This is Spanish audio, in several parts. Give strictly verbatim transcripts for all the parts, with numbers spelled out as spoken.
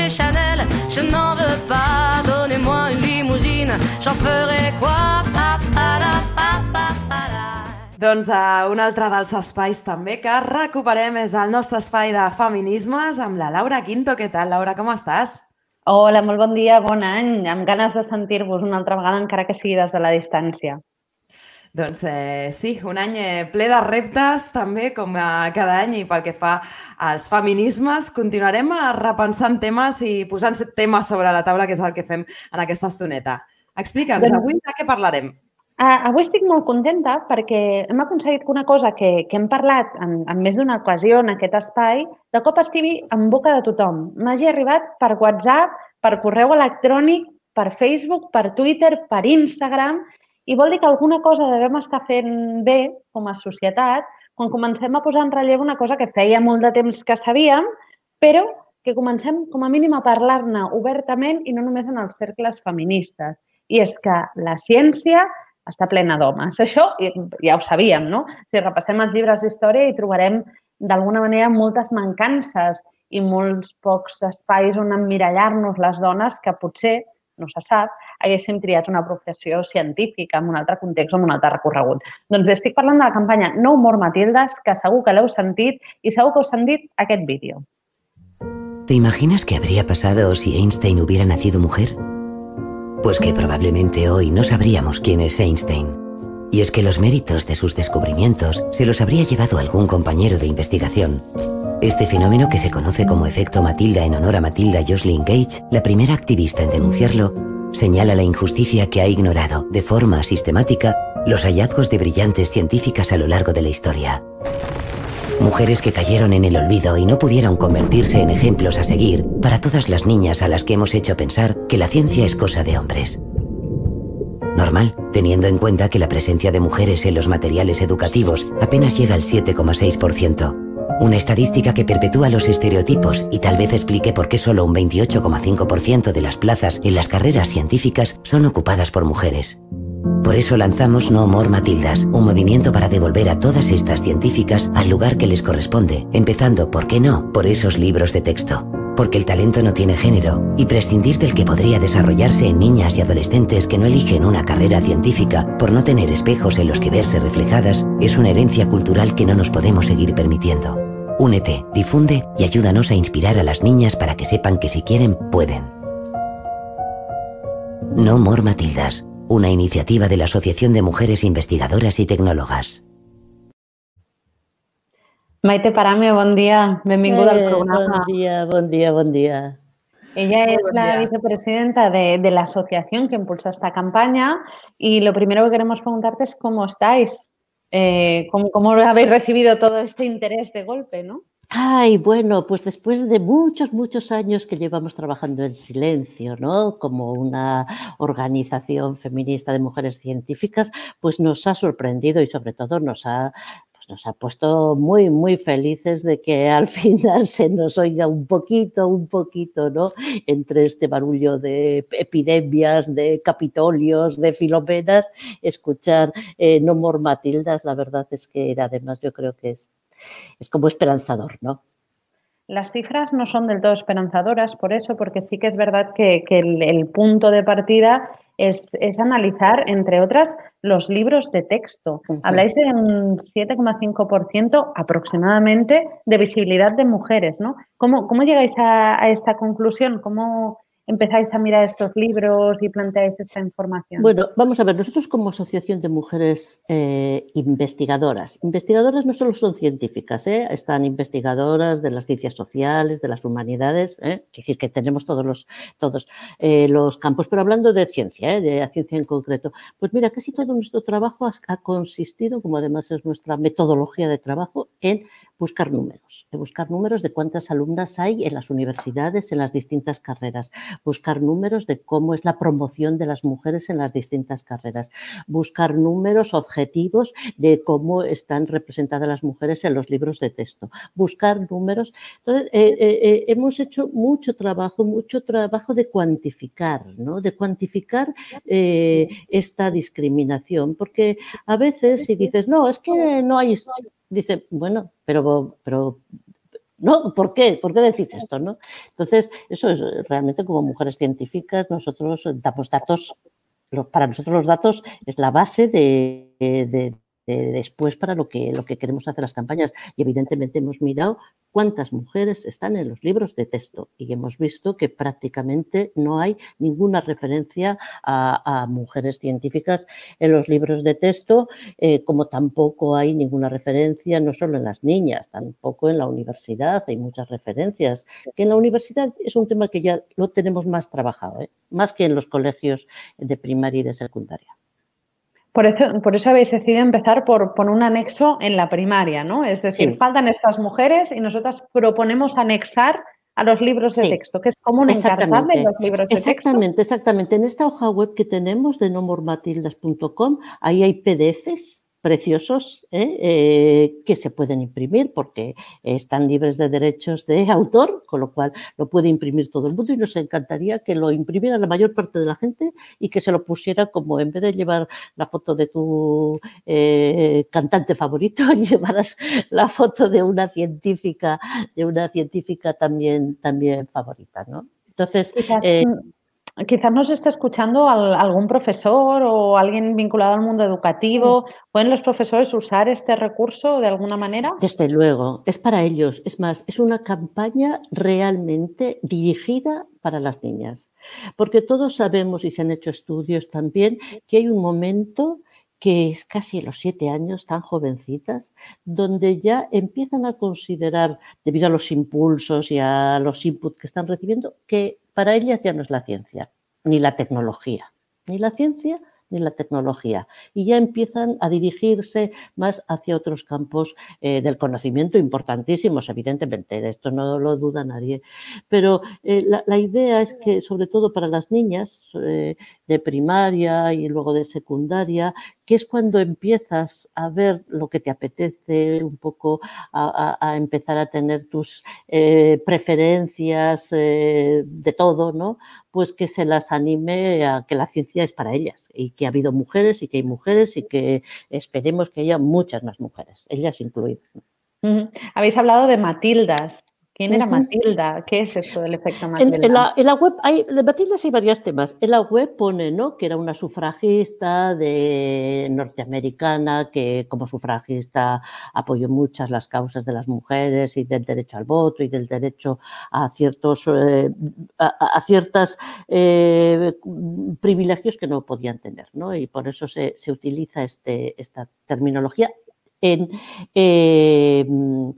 chez Chanel, je n'en veux pas. Donnez-moi une limousine, j'en ferai quoi? Pa, pa, da, pa, pa, pa, da. Doncs uh, un altre dels espais també que recuperem és el nostre espai de feminismes amb la Laura Quinto. Què tal, Laura, com estàs? Hola, molt bon dia, bon any. Amb ganes de sentir-vos una altra vegada, encara que sigui des de la distància. Doncs eh, sí, un any eh, ple de reptes també, com eh, cada any, i pel que fa als feminismes, continuarem eh, repensant temes i posant temes sobre la taula, que és el que fem en aquesta estoneta. Explica'ns, doncs, avui de què parlarem? Uh, avui estic molt contenta perquè hem aconseguit que una cosa que, que hem parlat en, en més d'una ocasió en aquest espai, de cop estigui en boca de tothom. M'hagi arribat per WhatsApp, per correu electrònic, per Facebook, per Twitter, per Instagram, i vol dir que alguna cosa devem estar fent bé com a societat quan comencem a posar en relleu una cosa que feia molt de temps que sabíem, però que comencem com a mínim a parlar-ne obertament i no només en els cercles feministes. I és que la ciència està plena d'homes. Això ja ho sabíem, no? Si repassem els llibres d'història hi trobarem d'alguna manera moltes mancances i molts pocs espais on emmirallar-nos les dones que potser, no se sap, haguessin triat una professió científica en un altre context o en un altre recorregut. Doncs estic parlant de la campanya No More Matildes, que segur que l'heu sentit i segur que us han dit aquest vídeo. ¿Te imaginas qué habría pasado si Einstein hubiera nacido mujer? Pues que probablemente hoy no sabríamos quién es Einstein. Y es que los méritos de sus descubrimientos se los habría llevado algún compañero de investigación. Este fenómeno, que se conoce como efecto Matilda en honor a Matilda Joslyn Gage, la primera activista en denunciarlo, señala la injusticia que ha ignorado, de forma sistemática, los hallazgos de brillantes científicas a lo largo de la historia. Mujeres que cayeron en el olvido y no pudieron convertirse en ejemplos a seguir para todas las niñas a las que hemos hecho pensar que la ciencia es cosa de hombres. Normal, teniendo en cuenta que la presencia de mujeres en los materiales educativos apenas llega al siete coma seis por ciento. Una estadística que perpetúa los estereotipos y tal vez explique por qué solo un veintiocho coma cinco por ciento de las plazas en las carreras científicas son ocupadas por mujeres. Por eso lanzamos No More Matildas, un movimiento para devolver a todas estas científicas al lugar que les corresponde, empezando, ¿por qué no?, por esos libros de texto. Porque el talento no tiene género, y prescindir del que podría desarrollarse en niñas y adolescentes que no eligen una carrera científica por no tener espejos en los que verse reflejadas es una herencia cultural que no nos podemos seguir permitiendo. Únete, difunde y ayúdanos a inspirar a las niñas para que sepan que si quieren, pueden. No More Matildas, una iniciativa de la Asociación de Mujeres Investigadoras y Tecnólogas. Maite Parame, bon dia. Benvinguda eh, al programa. Bon dia, bon dia, bon dia. Ella es la vicepresidenta de, de la asociación que impulsa esta campaña y lo primero que queremos preguntarte es cómo estáis, eh, cómo, cómo habéis recibido todo este interés de golpe, ¿no? Ay, bueno, pues después de muchos, muchos años que llevamos trabajando en silencio, ¿no?, como una organización feminista de mujeres científicas, pues nos ha sorprendido y sobre todo nos ha... nos ha puesto muy, muy felices de que al final se nos oiga un poquito, un poquito, ¿no?, entre este barullo de epidemias, de capitolios, de filomenas, escuchar eh, No More Matildas, la verdad es que además yo creo que es, es como esperanzador, ¿no? Las cifras no son del todo esperanzadoras por eso, porque sí que es verdad que, que el, el punto de partida es, es analizar, entre otras, los libros de texto. Uh-huh. Habláis de un siete coma cinco por ciento aproximadamente de visibilidad de mujeres, ¿no? ¿Cómo, cómo llegáis a, a esta conclusión? ¿Cómo empezáis a mirar estos libros y planteáis esta información? Bueno, vamos a ver, nosotros como Asociación de Mujeres eh, Investigadoras, investigadoras no solo son científicas, ¿eh? Están investigadoras de las ciencias sociales, de las humanidades, ¿eh? Es decir, que tenemos todos los, todos, eh, los campos, pero hablando de ciencia, ¿eh? De la ciencia en concreto, pues mira, casi todo nuestro trabajo ha, ha consistido, como además es nuestra metodología de trabajo, en buscar números, en buscar números de cuántas alumnas hay en las universidades, en las distintas carreras, buscar números de cómo es la promoción de las mujeres en las distintas carreras, buscar números objetivos de cómo están representadas las mujeres en los libros de texto, buscar números. Entonces, eh, eh, hemos hecho mucho trabajo, mucho trabajo de cuantificar, ¿no? De cuantificar eh, esta discriminación, porque a veces si dices, no, es que no hay... Dice, bueno, pero, pero ¿no? ¿Por qué? ¿Por qué decís esto, no? Entonces, eso es realmente como mujeres científicas, nosotros damos datos, para nosotros los datos es la base de, de, de después para lo que, lo que queremos hacer las campañas. Y evidentemente hemos mirado cuántas mujeres están en los libros de texto y hemos visto que prácticamente no hay ninguna referencia a, a mujeres científicas en los libros de texto, eh, como tampoco hay ninguna referencia, no solo en las niñas, tampoco en la universidad hay muchas referencias, que en la universidad es un tema que ya lo tenemos más trabajado, ¿eh? Más que en los colegios de primaria y de secundaria. Por eso, por eso habéis decidido empezar por, por un anexo en la primaria, ¿no? Es decir, sí. Faltan estas mujeres y nosotras proponemos anexar a los libros sí. de texto, que es común encartarle los libros de texto. Exactamente, exactamente. En esta hoja web que tenemos de nomormatildas punto com, ahí hay P D Efes preciosos ¿eh? Eh, que se pueden imprimir porque están libres de derechos de autor, con lo cual lo puede imprimir todo el mundo y nos encantaría que lo imprimiera la mayor parte de la gente y que se lo pusiera como en vez de llevar la foto de tu eh, cantante favorito, llevaras la foto de una científica, de una científica también, también favorita, ¿no? Entonces, eh, quizás nos está escuchando algún profesor o alguien vinculado al mundo educativo. ¿Pueden los profesores usar este recurso de alguna manera? Desde luego, es para ellos. Es más, es una campaña realmente dirigida para las niñas. Porque todos sabemos, y se han hecho estudios también, que hay un momento que es casi a los siete años, tan jovencitas, donde ya empiezan a considerar, debido a los impulsos y a los inputs que están recibiendo, que para ellas ya no es la ciencia, ni la tecnología, ni la ciencia ni la tecnología. Y ya empiezan a dirigirse más hacia otros campos eh, del conocimiento importantísimos, evidentemente, esto no lo duda nadie. Pero eh, la, la idea es que, sobre todo para las niñas eh, de primaria y luego de secundaria, que es cuando empiezas a ver lo que te apetece, un poco a, a, a empezar a tener tus eh, preferencias eh, de todo, ¿no? Pues que se las anime a que la ciencia es para ellas y que ha habido mujeres y que hay mujeres y que esperemos que haya muchas más mujeres, ellas incluidas. Uh-huh. Habéis hablado de Matildas. ¿Quién era uh-huh. Matilda? ¿Qué es esto del efecto Matilda? En, en, la, en la web hay, de Matildas hay varios temas. En la web pone, ¿no?, que era una sufragista de norteamericana que como sufragista apoyó muchas las causas de las mujeres y del derecho al voto y del derecho a ciertos eh, a, a ciertas eh, privilegios que no podían tener, ¿no? Y por eso se, se utiliza este, esta terminología en eh,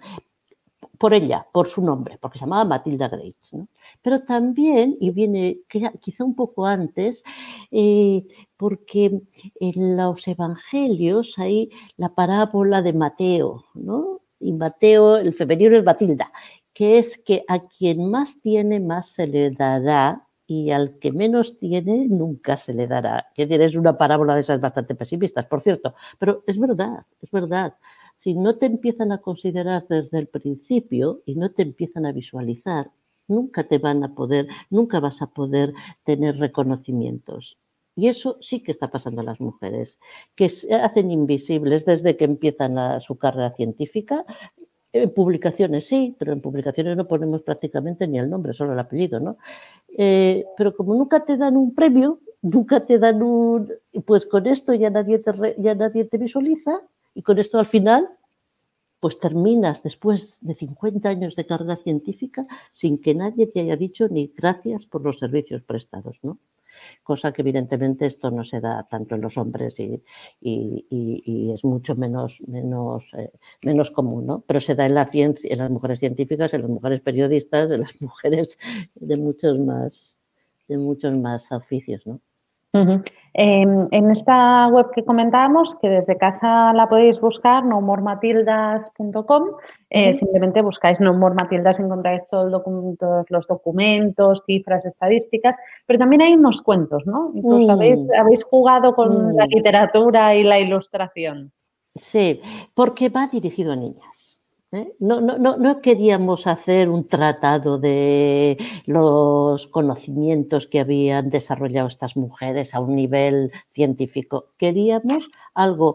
por ella, por su nombre, porque se llamaba Matilda Grace, ¿no? Pero también, y viene quizá un poco antes, eh, porque en los evangelios hay la parábola de Mateo, ¿no? Y Mateo, el femenino es Matilda, que es que a quien más tiene, más se le dará, y al que menos tiene, nunca se le dará. Es decir, es una parábola de esas bastante pesimistas, por cierto, pero es verdad, es verdad. Si no te empiezan a considerar desde el principio y no te empiezan a visualizar, nunca te van a poder, nunca vas a poder tener reconocimientos. Y eso sí que está pasando a las mujeres, que se hacen invisibles desde que empiezan a su carrera científica. En publicaciones sí, pero en publicaciones no ponemos prácticamente ni el nombre, solo el apellido, ¿no? Eh, pero como nunca te dan un premio, nunca te dan un... Pues con esto ya nadie te, re, ya nadie te visualiza. Y con esto al final, pues terminas después de cincuenta años de carrera científica sin que nadie te haya dicho ni gracias por los servicios prestados, ¿no? Cosa que evidentemente esto no se da tanto en los hombres y, y, y, y es mucho menos, menos, eh, menos común, ¿no? Pero se da en la ciencia, en las mujeres científicas, en las mujeres periodistas, en las mujeres de muchos más, de muchos más oficios, ¿no? Uh-huh. Eh, en esta web que comentábamos, que desde casa la podéis buscar, nomormatildas punto com, eh, uh-huh. Simplemente buscáis nomormatildas y encontráis todo el docu- todos los documentos, cifras, estadísticas, pero también hay unos cuentos, ¿no? Incluso uh-huh. habéis, habéis jugado con uh-huh. la literatura y la ilustración. Sí, porque va dirigido a niñas. ¿Eh? No, no, no, no queríamos hacer un tratado de los conocimientos que habían desarrollado estas mujeres a un nivel científico. Queríamos algo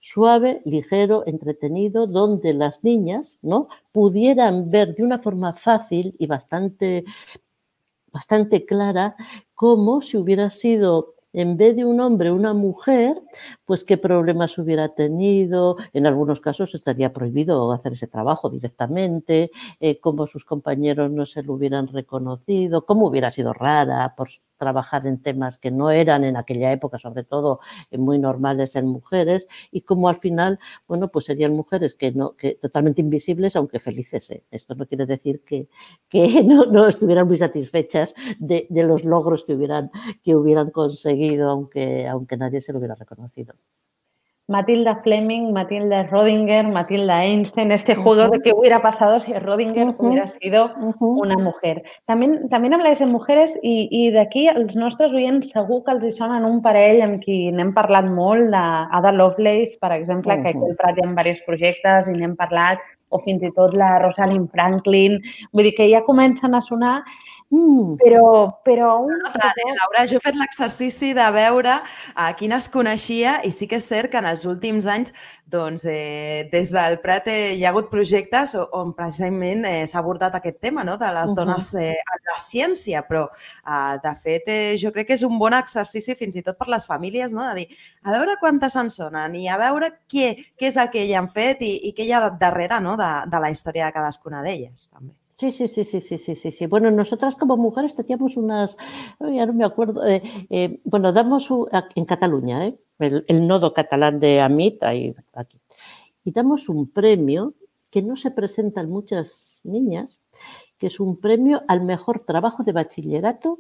suave, ligero, entretenido, donde las niñas, ¿no?, pudieran ver de una forma fácil y bastante, bastante clara cómo si hubiera sido, en vez de un hombre, una mujer, pues qué problemas hubiera tenido. En algunos casos estaría prohibido hacer ese trabajo directamente, eh, cómo sus compañeros no se lo hubieran reconocido, cómo hubiera sido rara por trabajar en temas que no eran en aquella época, sobre todo eh, muy normales en mujeres, y cómo al final, bueno, pues serían mujeres que no, que totalmente invisibles, aunque felices. ¿eh? Esto no quiere decir que, que no, no estuvieran muy satisfechas de, de los logros que hubieran, que hubieran conseguido, aunque, aunque nadie se lo hubiera reconocido. Matilda Fleming, Matilda Rodinger, Matilda Einstein, este juego uh-huh. de qué hubiera pasado si Rodinger uh-huh. hubiera sido uh-huh. una mujer. També, també habláis de mujeres i, i d'aquí els nostres oients segur que els hi sonen un parell amb qui n'hem parlat molt, d'Ada Lovelace, per exemple, uh-huh. que aquí al Prat hi ha diversos projectes i n'hem parlat, o fins i tot la Rosalind Franklin. Vull dir que ja comencen a sonar. Mm, però, però... Un... No tant, eh, Laura, jo he fet l'exercici de veure a quines coneixia i sí que és cert que en els últims anys doncs, eh, des del Prat eh, hi ha hagut projectes on precisament eh, s'ha abordat aquest tema, no?, de les dones eh, en la ciència, però eh, de fet eh, jo crec que és un bon exercici fins i tot per les famílies, no?, de dir a veure quantes en sonen i a veure què, què és el que ella han fet i, i què hi ha darrere, no?, de, de la història de cadascuna d'elles, també. Sí, sí, sí, sí, sí, sí, sí, sí. Bueno, nosotras como mujeres teníamos unas, ya no me acuerdo, eh, eh, bueno, damos un, en Cataluña, eh, el, el nodo catalán de AMIT, ahí, aquí, y damos un premio que no se presentan muchas niñas, que es un premio al mejor trabajo de bachillerato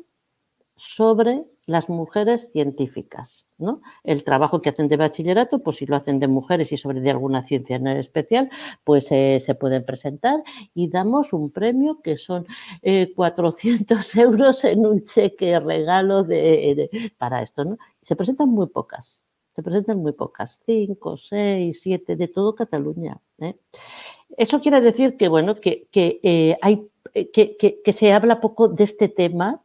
sobre las mujeres científicas, ¿no? El trabajo que hacen de bachillerato, pues si lo hacen de mujeres y sobre de alguna ciencia en especial, pues eh, se pueden presentar y damos un premio que son eh, cuatrocientos euros en un cheque regalo de, de, para esto, ¿no? Se presentan muy pocas, se presentan muy pocas, cinco, seis, siete, de todo Cataluña, ¿eh? Eso quiere decir que, bueno, que, que, eh, hay, que, que, que se habla poco de este tema.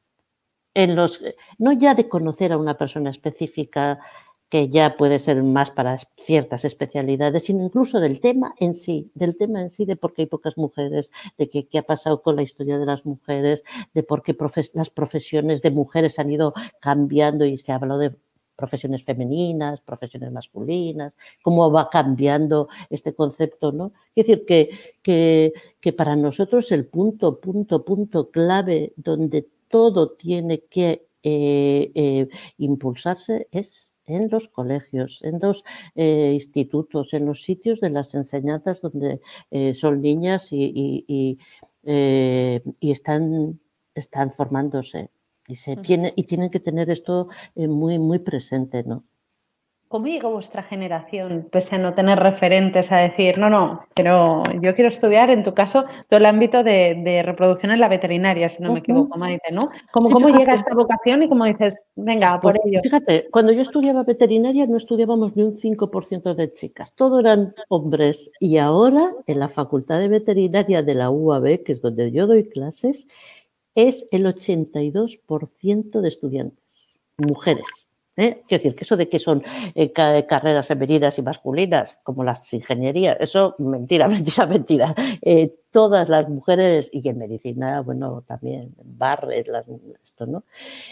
En los, no ya de conocer a una persona específica que ya puede ser más para ciertas especialidades, sino incluso del tema en sí, del tema en sí, de por qué hay pocas mujeres, de qué, qué ha pasado con la historia de las mujeres, de por qué profes, las profesiones de mujeres han ido cambiando y se ha hablado de profesiones femeninas, profesiones masculinas, cómo va cambiando este concepto, ¿no? Es decir, que, que, que para nosotros el punto, punto, punto clave donde todo tiene que eh, eh, impulsarse es en los colegios, en los eh, institutos, en los sitios de las enseñanzas donde eh, son niñas y, y, y, eh, y están, están formándose. Y, se tiene, y tienen que tener esto eh, muy, muy presente, ¿no? ¿Cómo llegó vuestra generación, pese a no tener referentes, a decir, no, no, pero yo quiero estudiar, en tu caso, todo el ámbito de, de reproducción en la veterinaria, si no me equivoco, Maite, ¿no? ¿Cómo, sí, ¿cómo llega esta vocación y cómo dices, venga, por pues, ello? Fíjate, cuando yo estudiaba veterinaria no estudiábamos ni un cinco por ciento de chicas, todo eran hombres. Y ahora, en la Facultad de Veterinaria de la U A B, que es donde yo doy clases, es el ochenta y dos por ciento de estudiantes, mujeres. ¿Eh? Quiero decir, que eso de que son eh, carreras femeninas y masculinas, como las ingenierías, eso mentira, mentira, mentira. Eh, todas las mujeres, y en medicina, bueno, también, barre, esto, ¿no?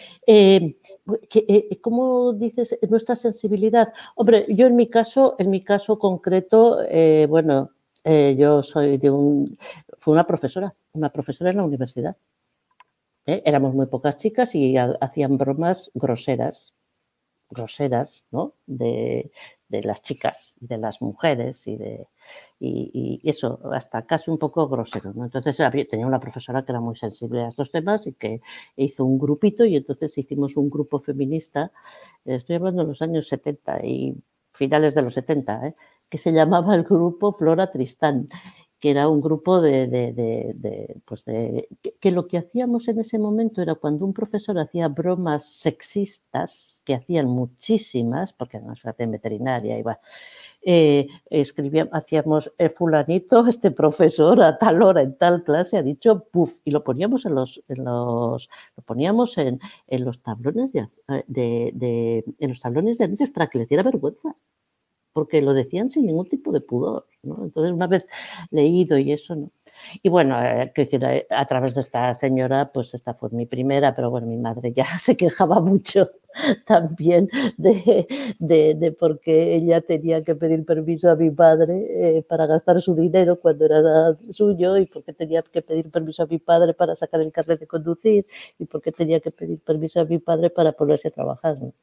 Eh, que, eh, ¿Cómo dices nuestra sensibilidad? Hombre, yo en mi caso, en mi caso concreto, eh, bueno, eh, yo soy de un... Fui una profesora, una profesora en la universidad. ¿Eh? Éramos muy pocas chicas y ha, hacían bromas groseras. groseras, ¿no? De, de las chicas, de las mujeres y de y, y eso, hasta casi un poco grosero, ¿no? Entonces había, tenía una profesora que era muy sensible a estos temas y que hizo un grupito y entonces hicimos un grupo feminista, estoy hablando de los años setenta y finales de los setenta, ¿eh? Que se llamaba el grupo Flora Tristán, que era un grupo de, de, de, de pues de que, que lo que hacíamos en ese momento era cuando un profesor hacía bromas sexistas, que hacían muchísimas, porque además era en veterinaria, iba, eh, escribíamos, hacíamos eh, fulanito, este profesor a tal hora en tal clase ha dicho puf, y lo poníamos en los, en los lo poníamos en, en los tablones de, de, de en los tablones de anuncios para que les diera vergüenza. porque lo decían sin ningún tipo de pudor, ¿no? Entonces, una vez leído y eso, ¿no? Y bueno, eh, que decir, eh, a través de esta señora, pues esta fue mi primera, pero bueno, mi madre ya se quejaba mucho también de, de, de por qué ella tenía que pedir permiso a mi padre eh, para gastar su dinero cuando era suyo, y por qué tenía que pedir permiso a mi padre para sacar el carnet de conducir, y por qué tenía que pedir permiso a mi padre para ponerse a trabajar, ¿no?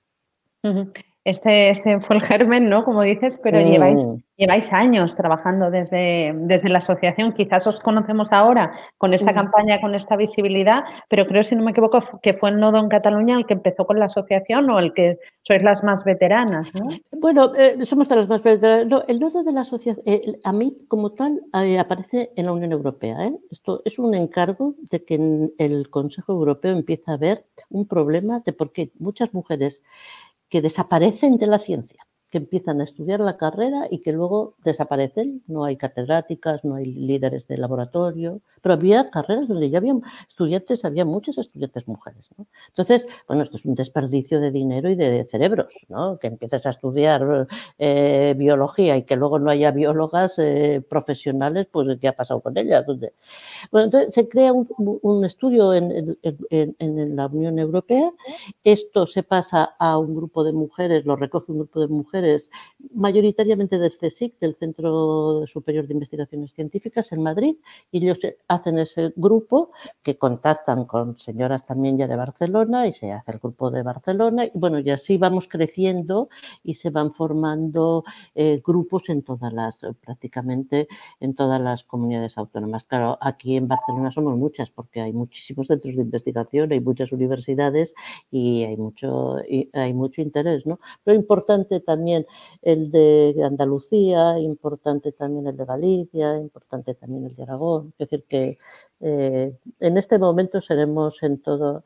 Este, este fue el germen, ¿no? Como dices, pero Mm. lleváis, lleváis años trabajando desde, desde la asociación. Quizás os conocemos ahora con esta Mm. campaña, con esta visibilidad, pero creo, si no me equivoco, que fue el nodo en Cataluña el que empezó con la asociación, o el que sois las más veteranas, ¿no? Bueno, eh, somos de las más veteranas. No, el nodo de la asociación, eh, a mí como tal, eh, aparece en la Unión Europea, ¿eh? Esto es un encargo de que en el Consejo Europeo empieza a ver un problema de por qué muchas mujeres que desaparecen de la ciencia, que empiezan a estudiar la carrera y que luego desaparecen. No hay catedráticas, no hay líderes de laboratorio, pero había carreras donde ya había estudiantes, había muchas estudiantes mujeres, ¿no? Entonces, bueno, esto es un desperdicio de dinero y de cerebros, ¿no? Que empieces a estudiar eh, biología y que luego no haya biólogas eh, profesionales, pues ¿qué ha pasado con ellas? Bueno, entonces se crea un, un estudio en, en, en la Unión Europea. Esto se pasa a un grupo de mujeres, lo recoge un grupo de mujeres, mayoritariamente del CSIC, del Centro Superior de Investigaciones Científicas en Madrid, y ellos hacen ese grupo que contactan con señoras también ya de Barcelona, y se hace el grupo de Barcelona, y bueno, y así vamos creciendo y se van formando eh, grupos en todas las, prácticamente en todas las comunidades autónomas. Claro, aquí en Barcelona somos muchas, porque hay muchísimos centros de investigación, hay muchas universidades y hay mucho, y hay mucho interés, ¿no? Pero importante también el de Andalucía, importante también el de Galicia, importante también el de Aragón. Es decir, que eh, en este momento seremos en todo,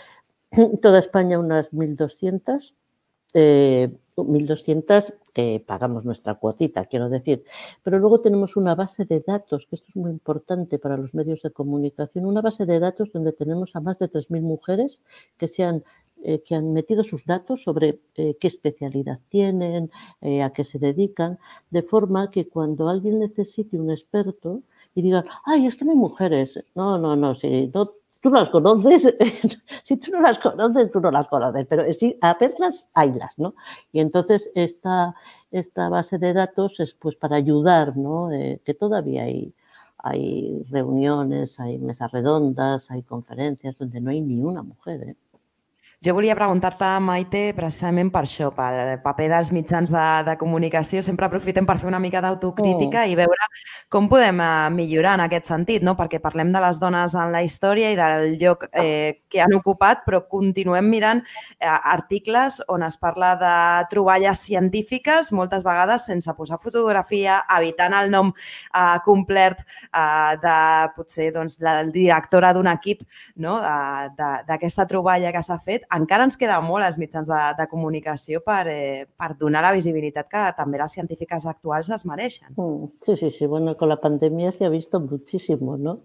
toda España unas mil doscientas, eh, mil doscientas que pagamos nuestra cuotita, quiero decir. Pero luego tenemos una base de datos, que esto es muy importante para los medios de comunicación, una base de datos donde tenemos a más de tres mil mujeres que se han Eh, que han metido sus datos sobre eh, qué especialidad tienen, eh, a qué se dedican, de forma que cuando alguien necesite un experto y diga, ay, es que no hay mujeres. No, no, no, si no, tú no las conoces, si tú no las conoces, tú no las conoces, pero si a verlas, haylas, ¿no? Y entonces esta, esta base de datos es pues para ayudar, ¿no? Eh, que todavía hay hay reuniones, hay mesas redondas, hay conferencias donde no hay ni una mujer, ¿eh? Jo volia preguntar-te, Maite, precisament per això, pel paper dels mitjans de, de comunicació. Sempre aprofitem per fer una mica d'autocrítica Mm. i veure com podem eh, millorar en aquest sentit, no? Perquè parlem de les dones en la història i del lloc eh, que han ocupat, però continuem mirant eh, articles on es parla de troballes científiques, moltes vegades sense posar fotografia, evitant el nom eh, complet eh, de, potser, doncs, la directora d'un equip, no? D'aquesta troballa que s'ha fet. Encara ens queda molt als mitjans de, de comunicació per, eh, per donar la visibilitat que també les científiques actuals es mereixen. Mm, sí, sí, sí. Bueno, con la pandemia se ha visto muchísimo, ¿no?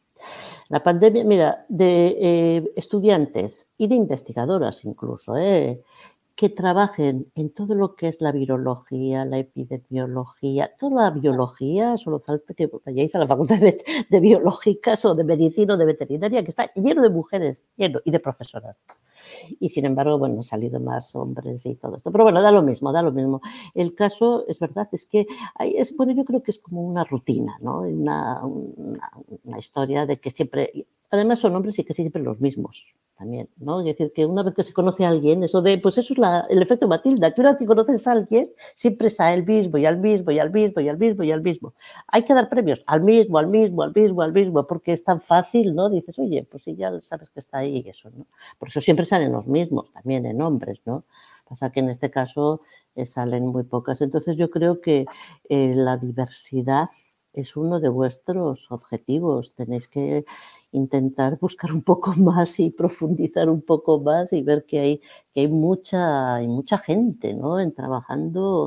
La pandemia, mira, de eh, estudiantes y de investigadoras incluso, ¿eh? que trabajen en todo lo que es la virología, la epidemiología, toda la biología, solo falta que vayáis a la facultad de, de biológicas o de medicina o de veterinaria, que está lleno de mujeres, lleno, y de profesoras. Y sin embargo, bueno, han salido más hombres y todo esto. Pero bueno, da lo mismo, da lo mismo. El caso, es verdad, es que hay, es, bueno, yo creo que es como una rutina, ¿no? Una, una, una historia de que siempre, además son hombres y casi siempre los mismos también, ¿no? Es decir, que una vez que se conoce a alguien, eso de, pues eso es la, el efecto Matilda, que una vez que conoces a alguien, siempre es a él mismo y al mismo y al mismo y al mismo y al mismo. Hay que dar premios al mismo, al mismo, al mismo, al mismo, porque es tan fácil, ¿no? Dices, oye, pues sí, ya sabes que está ahí y eso, ¿no? Por eso siempre salen los mismos, también en hombres, ¿no? Pasa que en este caso eh, salen muy pocas. Entonces yo creo que eh, la diversidad es uno de vuestros objetivos. Tenéis que intentar buscar un poco más y profundizar un poco más y ver que hay, que hay, mucha, hay mucha gente, ¿no? En trabajando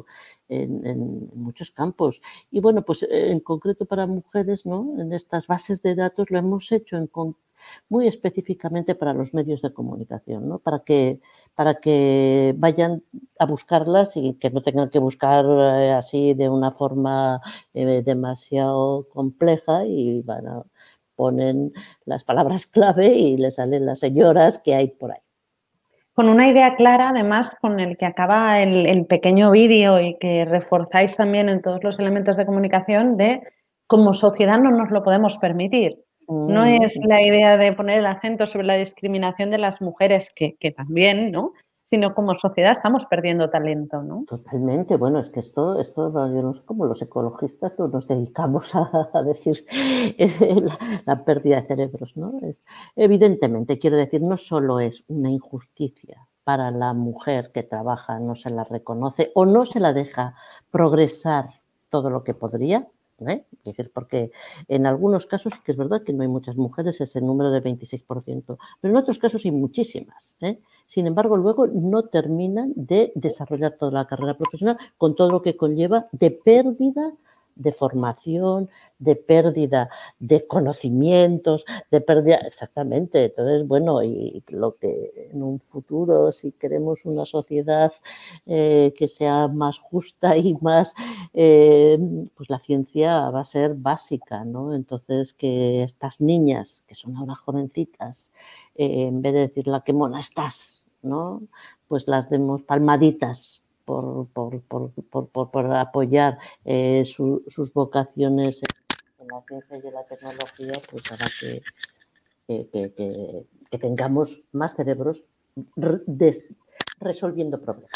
en, en muchos campos. Y bueno, pues en concreto para mujeres, ¿no? En estas bases de datos lo hemos hecho en concreto muy específicamente para los medios de comunicación, ¿no? Para que, para que vayan a buscarlas y que no tengan que buscar eh, así de una forma eh, demasiado compleja y van a, ponen las palabras clave y les salen las señoras que hay por ahí. Con una idea clara, además, con el que acaba el, el pequeño vídeo y que reforzáis también en todos los elementos de comunicación de como sociedad no nos lo podemos permitir. No es la idea de poner el acento sobre la discriminación de las mujeres, que, que también, ¿no? Sino como sociedad estamos perdiendo talento, ¿no? Totalmente. Bueno, es que esto, esto yo no sé cómo los ecologistas no nos dedicamos a, a decir es la, la pérdida de cerebros, ¿no? Es, evidentemente, quiero decir, no solo es una injusticia para la mujer que trabaja, no se la reconoce o no se la deja progresar todo lo que podría, ¿eh? Es decir, porque en algunos casos sí que es verdad que no hay muchas mujeres, es el número del veintiséis por ciento, pero en otros casos hay muchísimas, ¿eh? Sin embargo, luego no terminan de desarrollar toda la carrera profesional con todo lo que conlleva de pérdida de formación, de pérdida de conocimientos, de pérdida, exactamente. Entonces, bueno, y lo que en un futuro, si queremos una sociedad eh, que sea más justa y más, eh, pues la ciencia va a ser básica, ¿no? Entonces, que estas niñas, que son ahora jovencitas, eh, en vez de decirle qué mona estás, ¿no? Pues las demos palmaditas Por, por, por, por, por, por apoyar eh, su, sus vocaciones en la ciencia y en la tecnología, pues hará que, que, que, que, que tengamos más cerebros des, resolviendo problemas.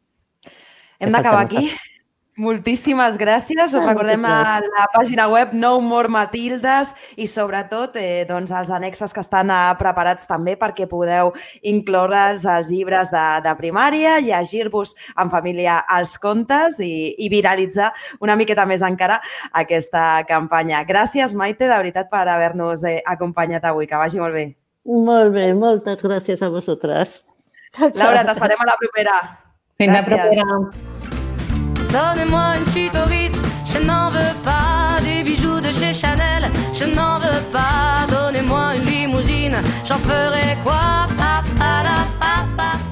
Hem d'acabar aquí. Moltíssimes gràcies. Us recordem a la pàgina web No More Matildes i sobretot eh, doncs, els annexes que estan eh, preparats també perquè podeu incloure'ls als llibres de, de primària, llegir-vos en família els contes i, i viralitzar una miqueta més encara aquesta campanya. Gràcies, Maite, de veritat, per haver-nos eh, acompanyat avui. Que vagi molt bé. Molt bé, moltes gràcies a vosaltres. Laura, t'esperem a la propera. Fins la propera. Donnez-moi une suite au Ritz, je n'en veux pas. Des bijoux de chez Chanel, je n'en veux pas. Donnez-moi une limousine, j'en ferai quoi? Pa, pa, la, pa, pa.